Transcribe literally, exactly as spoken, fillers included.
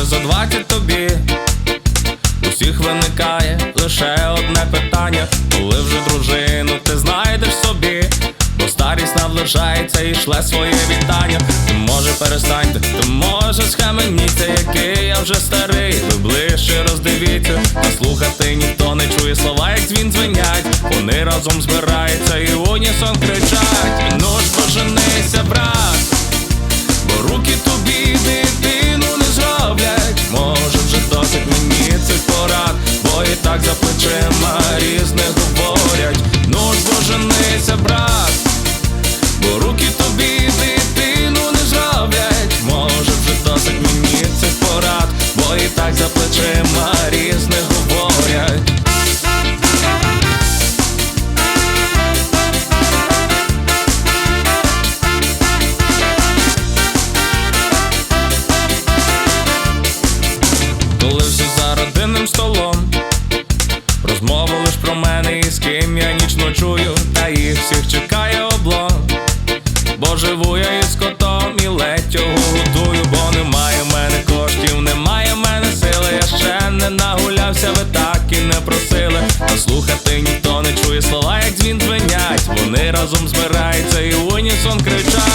може за двадцять тобі. Усіх виникає лише одне питання: коли вже дружину ти знайдеш собі? Бо старість наближається і шле своє вітання. Ти може перестаньте, ти може схаменіться, який я вже старий. Ви ближче роздивіться, а слухати ніхто не чує, слова як дзвін дзвенять. Вони разом збираються і в унісон кричать: ну ж поженися, брат, бо руки тобі дитину не зроблять. Може вже досить мені цих порад, бо і так за плечима різне говорять. Ну ж поженися, брат, бо руки тобі дитину не зроблять. Може вже досить мені цих порад, бо і так за плечима різне говорять. Коли всі за родинним столом, розмови лиш про мене і з ким я ніч ночую, та їх всіх чекає облом. Бо живу я із котом і ледь його готую. Бо немає в мене коштів, немає в мене сили. Я ще не нагулявся, ви так і не просили. А слухати ніхто не чує, слова як дзвін дзвенять. Вони разом збираються і в унісон кричать: